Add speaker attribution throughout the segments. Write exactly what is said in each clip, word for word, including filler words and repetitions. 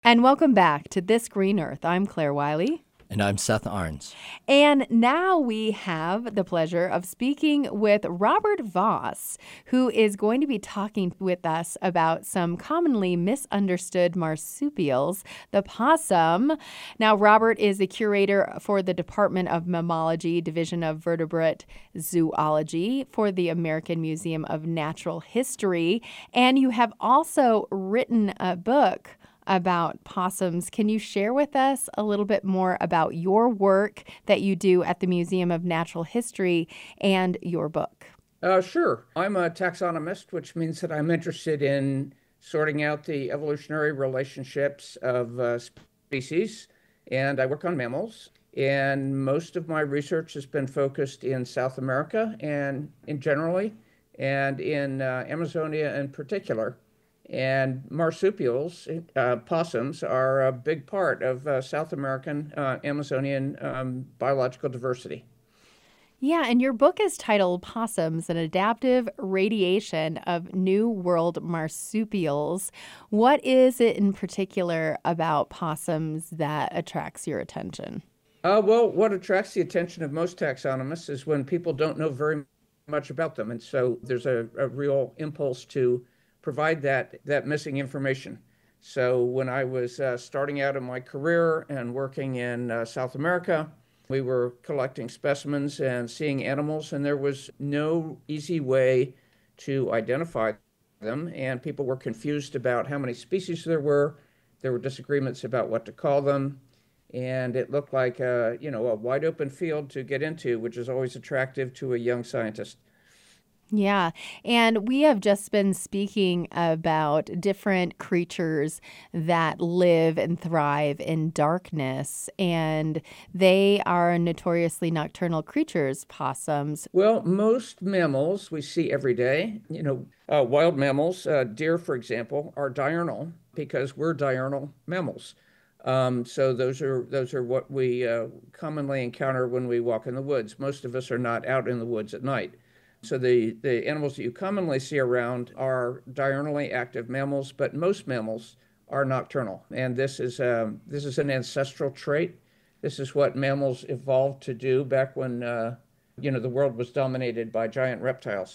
Speaker 1: And welcome back to This Green Earth. I'm Claire Wiley.
Speaker 2: And I'm Seth Arns.
Speaker 1: And now we have the pleasure of speaking with Robert Voss, who is going to be talking with us about some commonly misunderstood marsupials, the possum. Now, Robert is the curator for the Department of Mammalogy, Division of Vertebrate Zoology for the American Museum of Natural History. And you have also written a book about possums. Can you share with us a little bit more about your work that you do at the Museum of Natural History and your book?
Speaker 3: Uh, sure. I'm a taxonomist, which means that I'm interested in sorting out the evolutionary relationships of uh, species, and I work on mammals. And most of my research has been focused in South America and in generally, and in uh, Amazonia in particular. And marsupials, uh, possums, are a big part of uh, South American, uh, Amazonian um, biological diversity.
Speaker 1: Yeah, and your book is titled Possums, an Adaptive Radiation of New World Marsupials. What is it in particular about possums that attracts your attention?
Speaker 3: Uh, well, what attracts the attention of most taxonomists is when people don't know very much about them. And so there's a, a real impulse to provide that that missing information. So when I was uh, starting out in my career and working in uh, South America, we were collecting specimens and seeing animals, and there was no easy way to identify them, and people were confused about how many species there were. There were disagreements about what to call them, and it looked like a, you know, a wide open field to get into, which is always attractive to a young scientist.
Speaker 1: Yeah. And we have just been speaking about different creatures that live and thrive in darkness, and they are notoriously nocturnal creatures, possums.
Speaker 3: Well, most mammals we see every day, you know, uh, wild mammals, uh, deer, for example, are diurnal because we're diurnal mammals. Um, so those are those are what we uh, commonly encounter when we walk in the woods. Most of us are not out in the woods at night. So the, the animals that you commonly see around are diurnally active mammals, but most mammals are nocturnal. And this is um, this is an ancestral trait. This is what mammals evolved to do back when uh, you know the world was dominated by giant reptiles.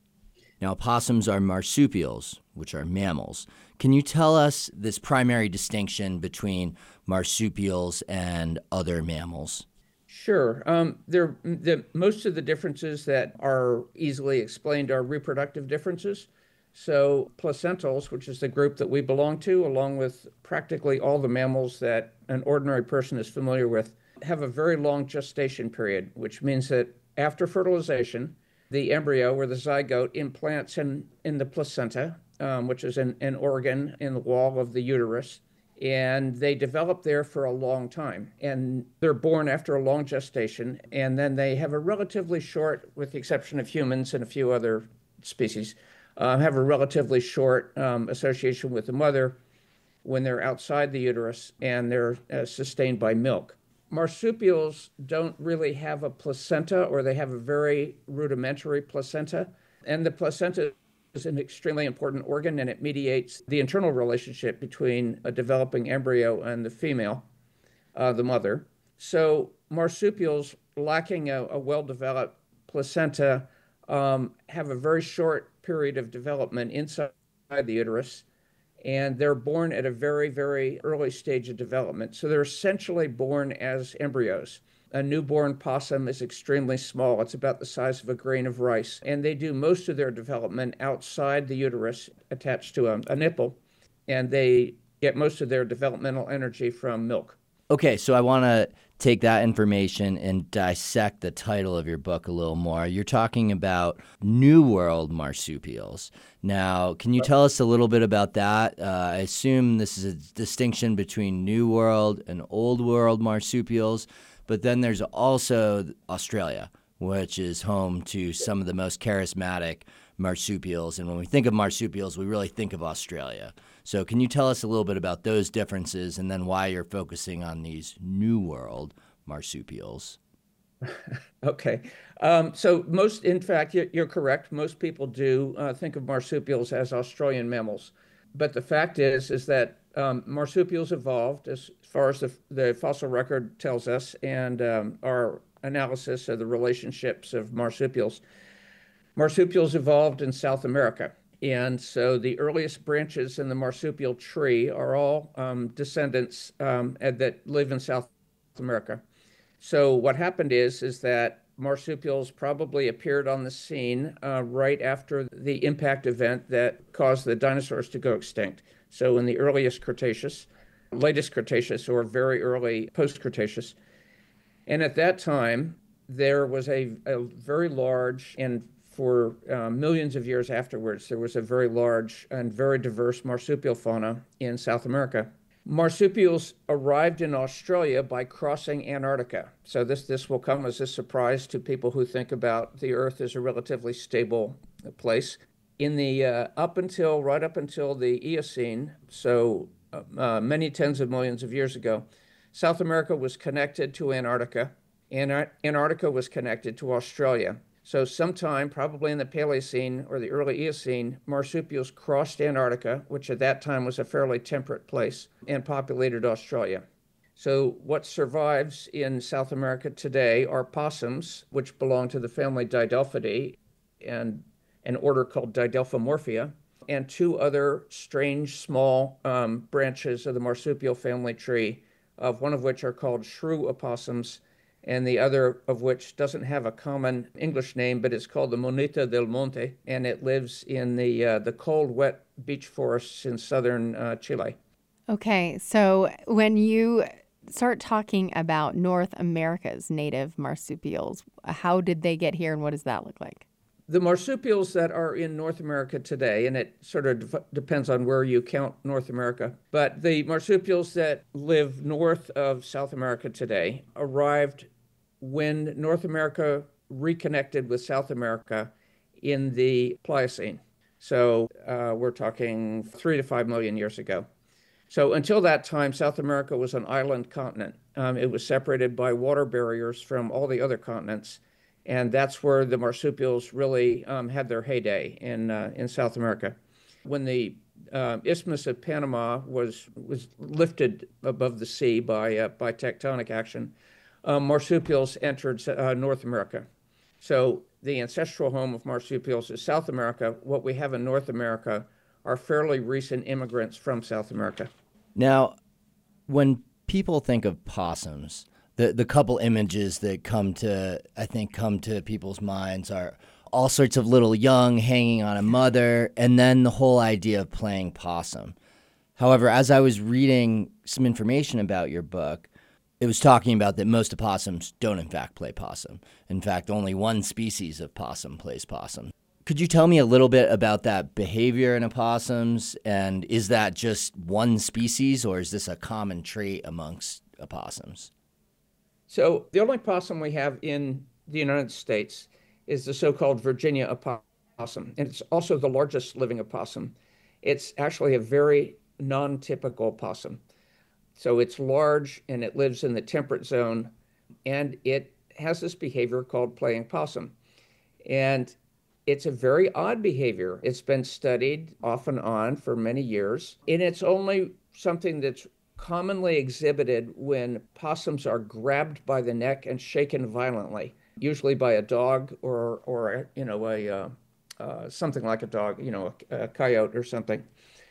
Speaker 2: Now, possums are marsupials, which are mammals. Can you tell us this primary distinction between marsupials and other mammals?
Speaker 3: Sure. Um, there, the, most of the differences that are easily explained are reproductive differences. So placentals, which is the group that we belong to, along with practically all the mammals that an ordinary person is familiar with, have a very long gestation period, which means that after fertilization, the embryo or the zygote implants in, in the placenta, um, which is an, an organ in the wall of the uterus. And they develop there for a long time. And they're born after a long gestation. And then they have a relatively short, with the exception of humans and a few other species, uh, have a relatively short um, association with the mother when they're outside the uterus and they're uh, sustained by milk. Marsupials don't really have a placenta, or they have a very rudimentary placenta. And the placenta is an extremely important organ, and it mediates the internal relationship between a developing embryo and the female, uh, the mother. So marsupials lacking a, a well-developed placenta um, have a very short period of development inside the uterus, and they're born at a very, very early stage of development. So they're essentially born as embryos. A newborn possum is extremely small. It's about the size of a grain of rice. And they do most of their development outside the uterus, attached to a, a nipple. And they get most of their developmental energy from milk.
Speaker 2: Okay, so I want to take that information and dissect the title of your book a little more. You're talking about New World marsupials. Now, can you tell us a little bit about that? Uh, I assume this is a distinction between New World and Old World marsupials. But then there's also Australia, which is home to some of the most charismatic marsupials. And when we think of marsupials, we really think of Australia. So can you tell us a little bit about those differences and then why you're focusing on these New World marsupials?
Speaker 3: Okay. Um, so most, in fact, you're, you're correct. Most people do uh, think of marsupials as Australian mammals. But the fact is, is that Um, marsupials evolved as far as the, the fossil record tells us, and um, our analysis of the relationships of marsupials. Marsupials evolved in South America. And so the earliest branches in the marsupial tree are all um, descendants um, that live in South America. So what happened is, is that marsupials probably appeared on the scene uh, right after the impact event that caused the dinosaurs to go extinct. So in the earliest Cretaceous, latest Cretaceous, or very early post-Cretaceous. And at that time, there was a, a very large, and for uh, millions of years afterwards, there was a very large and very diverse marsupial fauna in South America. Marsupials arrived in Australia by crossing Antarctica. So this, this will come as a surprise to people who think about the Earth as a relatively stable place. In the uh, up until, right up until the Eocene, so uh, many tens of millions of years ago, South America was connected to Antarctica, and Antarctica was connected to Australia. So sometime, probably in the Paleocene or the early Eocene, marsupials crossed Antarctica, which at that time was a fairly temperate place, and populated Australia. So what survives in South America today are possums, which belong to the family Didelphidae, and an order called Didelphomorphia, and two other strange small um, branches of the marsupial family tree, of one of which are called shrew opossums, and the other of which doesn't have a common English name, but it's called the Monita del Monte, and it lives in the uh, the cold, wet beech forests in southern uh, Chile.
Speaker 1: Okay, so when you start talking about North America's native marsupials, how did they get here and what does that look like?
Speaker 3: The marsupials that are in North America today, and it sort of de- depends on where you count North America, but the marsupials that live north of South America today arrived when North America reconnected with South America in the Pliocene. So uh, we're talking three to five million years ago. So until that time, South America was an island continent. Um, it was separated by water barriers from all the other continents. And that's where the marsupials really um, had their heyday in uh, in South America. When the uh, Isthmus of Panama was was lifted above the sea by uh, by tectonic action, um, marsupials entered uh, North America. So the ancestral home of marsupials is South America. What we have in North America are fairly recent immigrants from South America.
Speaker 2: Now, when people think of possums, The the couple images that come to, I think, come to people's minds are all sorts of little young hanging on a mother, and then the whole idea of playing possum. However, as I was reading some information about your book, it was talking about that most opossums don't, in fact, play possum. In fact, only one species of possum plays possum. Could you tell me a little bit about that behavior in opossums, and is that just one species, or is this a common trait amongst opossums?
Speaker 3: So the only possum we have in the United States is the so-called Virginia opossum, and it's also the largest living opossum. It's actually a very non-typical possum. So it's large, and it lives in the temperate zone, and it has this behavior called playing possum. And it's a very odd behavior. It's been studied off and on for many years, and it's only something that's commonly exhibited when possums are grabbed by the neck and shaken violently, usually by a dog or, or you know, a uh, uh, something like a dog, you know, a, a coyote or something.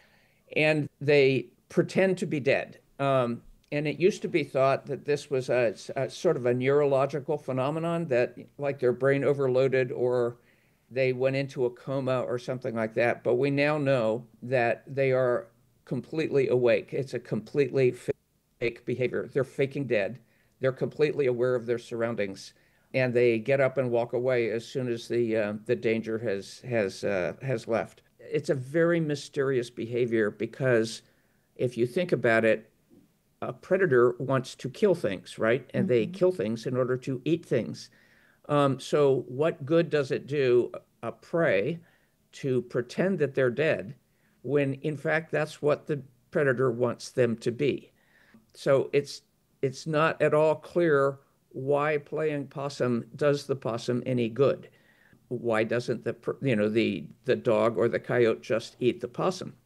Speaker 3: And they pretend to be dead. Um, and it used to be thought that this was a, a sort of a neurological phenomenon, that like their brain overloaded or they went into a coma or something like that. But we now know that they are completely awake. It's a completely fake behavior. They're faking dead. They're completely aware of their surroundings, and they get up and walk away as soon as the uh, the danger has has uh, has left. It's a very mysterious behavior because if you think about it, a predator wants to kill things, right? And mm-hmm. they kill things in order to eat things. Um, so what good does it do a prey to pretend that they're dead when in fact that's what the predator wants them to be? So it's it's not at all clear why playing possum does the possum any good. Why doesn't the you know the the dog or the coyote just eat the possum?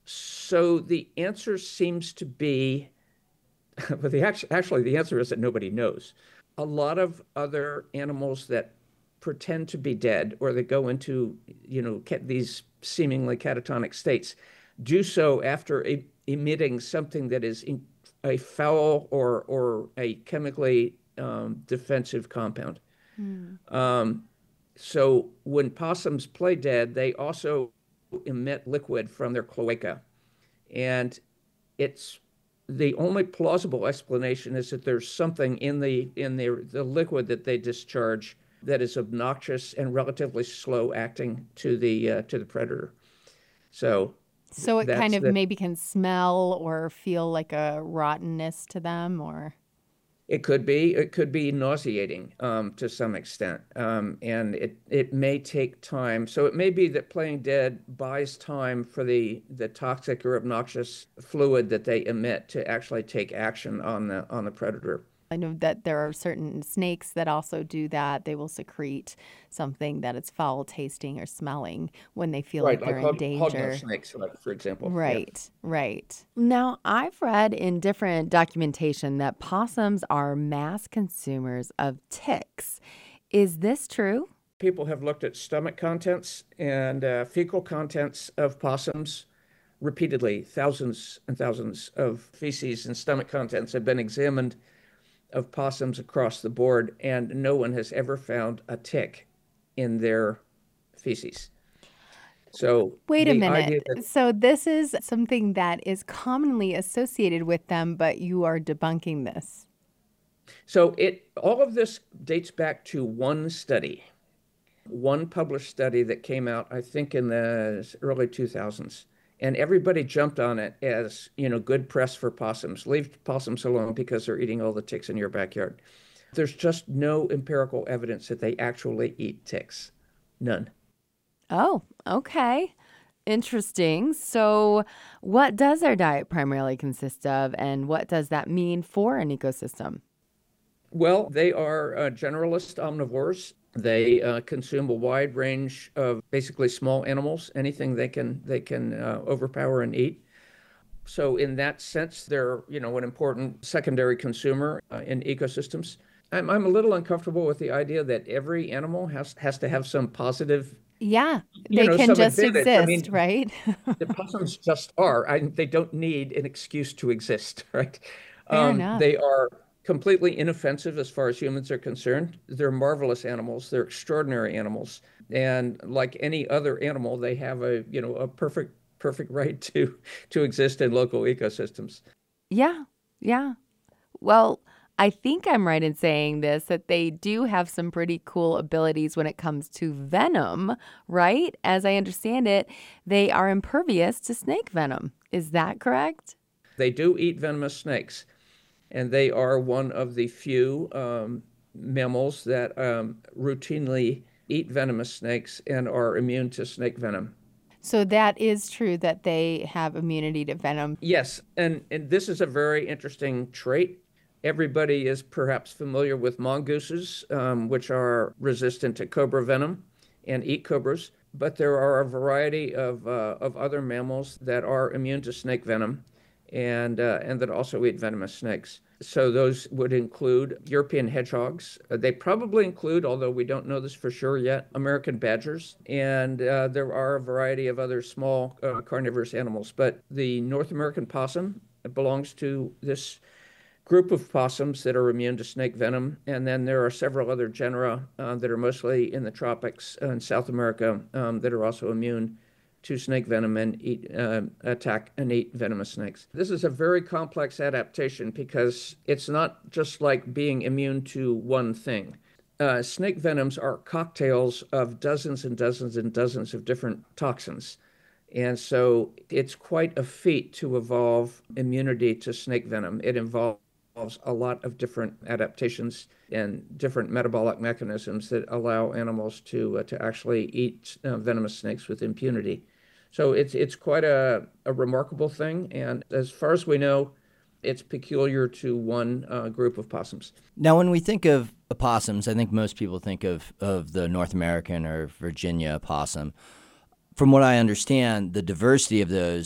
Speaker 3: So the answer seems to be, but the actually, actually the answer is that nobody knows. A lot of other animals that pretend to be dead or that go into, you know, these seemingly catatonic states do so after e- emitting something that is in, a foul or or a chemically um, defensive compound.
Speaker 1: Hmm.
Speaker 3: Um, so when possums play dead, they also emit liquid from their cloaca, and it's the only plausible explanation is that there's something in the in the the liquid that they discharge that is obnoxious and relatively slow acting to the uh, to the predator. So
Speaker 1: So it kind
Speaker 3: that's
Speaker 1: of
Speaker 3: the
Speaker 1: maybe can smell or feel like a rottenness to them, or
Speaker 3: It could be. It could be nauseating um, to some extent, um, and it it may take time. So it may be that playing dead buys time for the the toxic or obnoxious fluid that they emit to actually take action on the on the predator.
Speaker 1: I know that there are certain snakes that also do that. They will secrete something that is foul tasting or smelling when they feel
Speaker 3: Right,
Speaker 1: like
Speaker 3: like
Speaker 1: they're in
Speaker 3: hog, hognose
Speaker 1: danger.
Speaker 3: snakes, like, for example. Yeah.
Speaker 1: Right, right. Now, I've read in different documentation that possums are mass consumers of ticks. Is this true?
Speaker 3: People have looked at stomach contents and uh, fecal contents of possums repeatedly. Thousands and thousands of feces and stomach contents have been examined of possums across the board, and no one has ever found a tick in their feces. So
Speaker 1: Wait a
Speaker 3: the
Speaker 1: minute.
Speaker 3: idea that
Speaker 1: So this is something that is commonly associated with them, but you are debunking this.
Speaker 3: so it all of this dates back to one study, one published study that came out, I think, in the early two thousands. And everybody jumped on it as, you know, good press for possums. Leave possums alone because they're eating all the ticks in your backyard. There's just no empirical evidence that they actually eat ticks. None.
Speaker 1: Oh, okay. Interesting. So, what does their diet primarily consist of, and what does that mean for an ecosystem?
Speaker 3: Well, they are uh, generalist omnivores. They uh, consume a wide range of basically small animals, anything they can they can uh, overpower and eat. So in that sense, they're, you know, an important secondary consumer uh, in ecosystems. I'm I'm a little uncomfortable with the idea that every animal has has to have some positive,
Speaker 1: Yeah,
Speaker 3: you
Speaker 1: they
Speaker 3: know,
Speaker 1: can
Speaker 3: some
Speaker 1: just
Speaker 3: advantage. I
Speaker 1: exist,
Speaker 3: mean,
Speaker 1: right?
Speaker 3: the possums just are. I, they don't need an excuse to exist, right?
Speaker 1: Fair
Speaker 3: Um,
Speaker 1: enough.
Speaker 3: they are completely inoffensive as far as humans are concerned. They're marvelous animals. They're extraordinary animals, and like any other animal, they have a, you know, a perfect perfect right to to exist in local ecosystems.
Speaker 1: Yeah, yeah. Well, I think I'm right in saying this that they do have some pretty cool abilities when it comes to venom, right? As I understand it, they are impervious to snake venom. Is that correct?
Speaker 3: They do eat venomous snakes, and they are one of the few um, mammals that um, routinely eat venomous snakes and are immune to snake venom.
Speaker 1: So that is true that they have immunity to venom.
Speaker 3: Yes, and, and this is a very interesting trait. Everybody is perhaps familiar with mongooses, um, which are resistant to cobra venom and eat cobras, but there are a variety of, uh, of other mammals that are immune to snake venom and, uh, and that also eat venomous snakes. So those would include European hedgehogs. Uh, they probably include, although we don't know this for sure yet, American badgers. And uh, there are a variety of other small uh, carnivorous animals. But the North American possum belongs to this group of possums that are immune to snake venom. And then there are several other genera uh, that are mostly in the tropics in South America um, that are also immune to snake venom and eat, uh, attack and eat venomous snakes. This is a very complex adaptation because it's not just like being immune to one thing. Uh, snake venoms are cocktails of dozens and dozens and dozens of different toxins. And so it's quite a feat to evolve immunity to snake venom. It involves a lot of different adaptations and different metabolic mechanisms that allow animals to uh, to actually eat uh, venomous snakes with impunity. So it's it's quite a, a remarkable thing, and as far as we know, it's peculiar to one uh, group of possums.
Speaker 2: Now, when we think of opossums, I think most people think of, of the North American or Virginia opossum. From what I understand, the diversity of those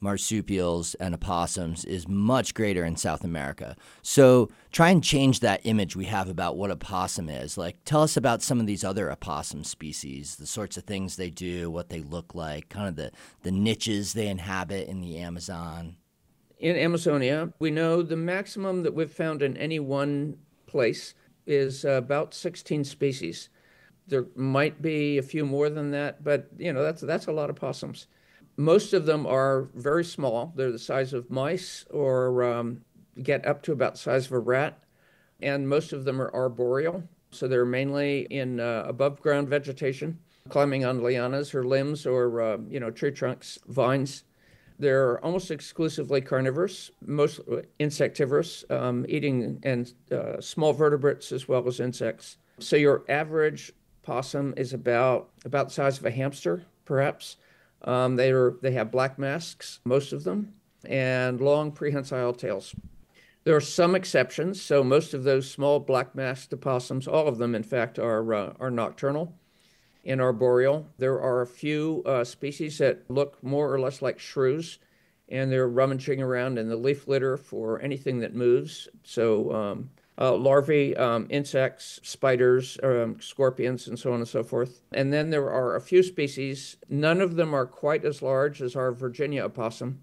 Speaker 2: marsupials and opossums is much greater in South America. So try and change that image we have about what a possum is. Like, tell us about some of these other opossum species, the sorts of things they do, what they look like, kind of the, the niches they inhabit in the Amazon.
Speaker 3: In Amazonia, we know the maximum that we've found in any one place is uh, about sixteen species. There might be a few more than that, but you know that's that's a lot of possums. Most of them are very small. They're the size of mice or um, get up to about the size of a rat. And most of them are arboreal. So they're mainly in uh, above ground vegetation, climbing on lianas or limbs or, uh, you know, tree trunks, vines. They're almost exclusively carnivorous, most insectivorous, um, eating and uh, small vertebrates as well as insects. So your average possum is about, about the size of a hamster, perhaps. Um, they are they have black masks, most of them, and long prehensile tails. There are some exceptions. So most of those small black masked opossums, all of them, in fact, are uh, are nocturnal and arboreal. There are a few uh, species that look more or less like shrews, and they're rummaging around in the leaf litter for anything that moves. So um, Uh, larvae, um, insects, spiders, um, scorpions, and so on and so forth. And then there are a few species. None of them are quite as large as our Virginia opossum,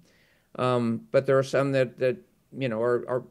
Speaker 3: um, but there are some that, that you know, are, are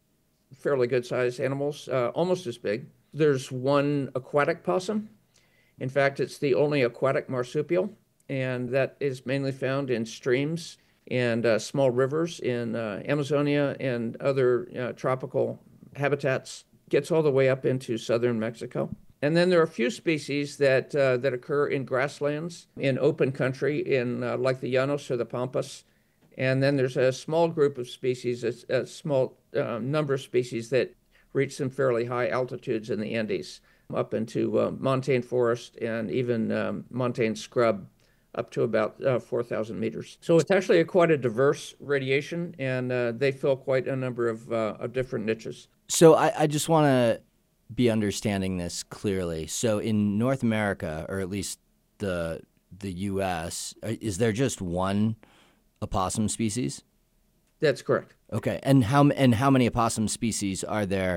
Speaker 3: fairly good-sized animals, uh, almost as big. There's one aquatic possum. In fact, it's the only aquatic marsupial, and that is mainly found in streams and uh, small rivers in uh, Amazonia and other uh, tropical habitats, gets all the way up into southern Mexico. And then there are a few species that uh, that occur in grasslands, in open country, in uh, like the Llanos or the Pampas. And then there's a small group of species, a, a small uh, number of species that reach some fairly high altitudes in the Andes, up into uh, montane forest and even um, montane scrub up to about uh, four thousand meters. So it's actually a, quite a diverse radiation, and uh, they fill quite a number of, uh, of different niches.
Speaker 2: So I, I just want to be understanding this clearly. So in North America, or at least the the U S, is there just one opossum species?
Speaker 3: That's correct.
Speaker 2: Okay, and how and how many opossum species are there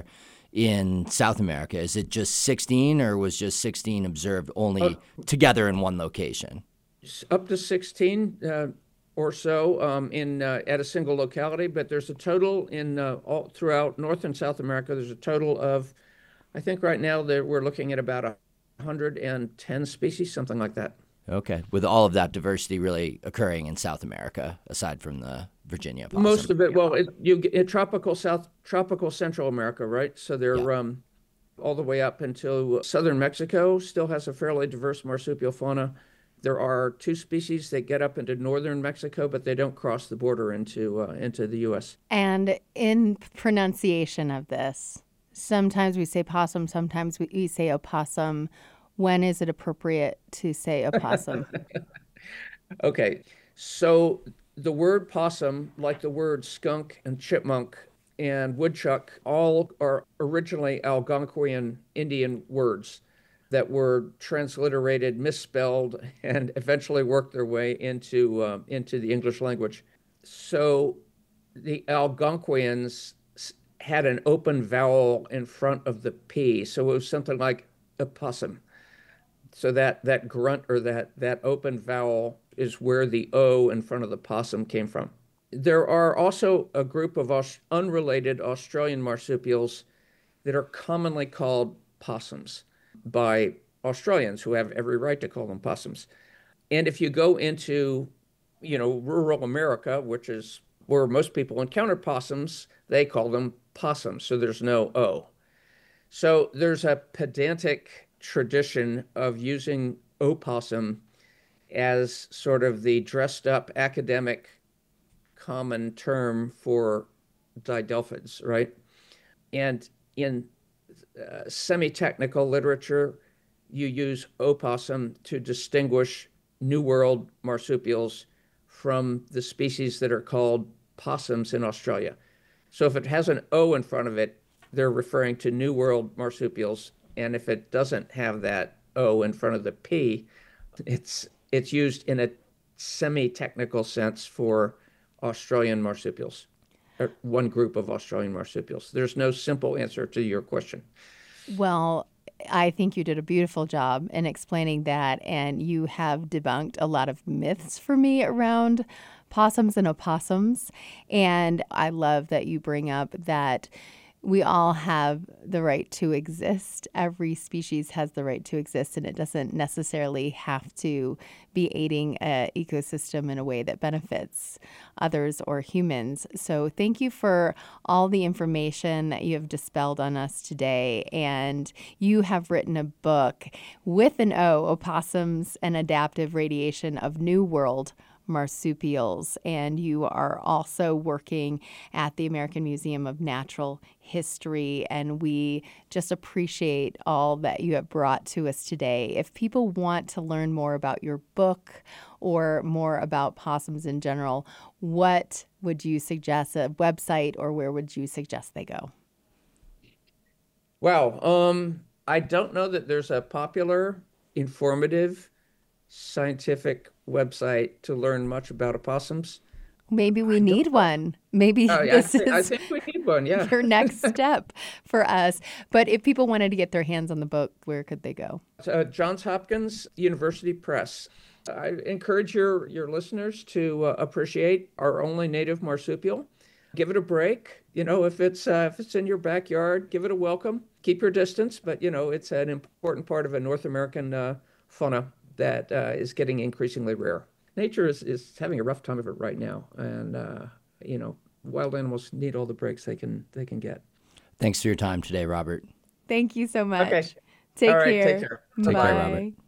Speaker 2: in South America? Is it just sixteen, or was just sixteen observed only uh, together in one location?
Speaker 3: Up to sixteen. Uh, or so um, in uh, at a single locality, but there's a total in uh, all throughout North and South America. There's a total of, I think right now that we're looking at about one hundred ten species, something like that.
Speaker 2: Okay, with all of that diversity really occurring in South America, aside from the Virginia possum.
Speaker 3: Most of it, well, it, you get tropical South, tropical Central America, right? So they're yeah. um, all the way up until southern Mexico. Still has a fairly diverse marsupial fauna. There are two species that get up into northern Mexico, but they don't cross the border into uh, into the U S.
Speaker 1: And in pronunciation of this, sometimes we say possum, sometimes we, we say opossum. When is it appropriate to say opossum?
Speaker 3: Okay, so the word possum, like the word skunk and chipmunk and woodchuck, all are originally Algonquian Indian words that were transliterated, misspelled, and eventually worked their way into uh, into the English language. So the Algonquians had an open vowel in front of the P, so it was something like a possum. So that that grunt or that that open vowel is where the O in front of the possum came from. There are also a group of Aus- unrelated Australian marsupials that are commonly called possums by Australians, who have every right to call them possums. And if you go into, you know, rural America, which is where most people encounter possums, they call them possums, so there's no O. So there's a pedantic tradition of using opossum as sort of the dressed up academic common term for didelphids, right? And in uh, semi-technical literature, you use opossum to distinguish New World marsupials from the species that are called possums in Australia. So if it has an O in front of it, they're referring to New World marsupials. And if it doesn't have that O in front of the P, it's it's used in a semi-technical sense for Australian marsupials, or one group of Australian marsupials. There's no simple answer to your question.
Speaker 1: Well, I think you did a beautiful job in explaining that, and you have debunked a lot of myths for me around possums and opossums. And I love that you bring up that we all have the right to exist. Every species has the right to exist, and it doesn't necessarily have to be aiding an ecosystem in a way that benefits others or humans. So thank you for all the information that you have dispelled on us today. And you have written a book with an O, Opossums and Adaptive Radiation of New World Marsupials, and you are also working at the American Museum of Natural History, and we just appreciate all that you have brought to us today. If people want to learn more about your book or more about possums in general, what would you suggest, a website, or where would you suggest they go?
Speaker 3: Wow. Um, I don't know that there's a popular, informative, scientific website to learn much about opossums.
Speaker 1: Maybe we need one. Maybe
Speaker 3: Oh, yeah, I,
Speaker 1: this
Speaker 3: thi- I
Speaker 1: is
Speaker 3: think we need one. Yeah.
Speaker 1: your next step for us. But if people wanted to get their hands on the book, where could they go?
Speaker 3: Uh, Johns Hopkins University Press. I encourage your your listeners to uh, appreciate our only native marsupial. Give it a break. You know, if it's uh, if it's in your backyard, give it a welcome. Keep your distance, but you know, it's an important part of a North American uh, fauna that uh, is getting increasingly rare. Nature is, is having a rough time of it right now, and uh, you know, wild animals need all the breaks they can they can get.
Speaker 2: Thanks for your time today, Robert.
Speaker 1: Thank you so much.
Speaker 3: Okay.
Speaker 1: Take
Speaker 3: All right,
Speaker 1: care.
Speaker 3: take care.
Speaker 2: Take
Speaker 1: Bye.
Speaker 2: care, Robert.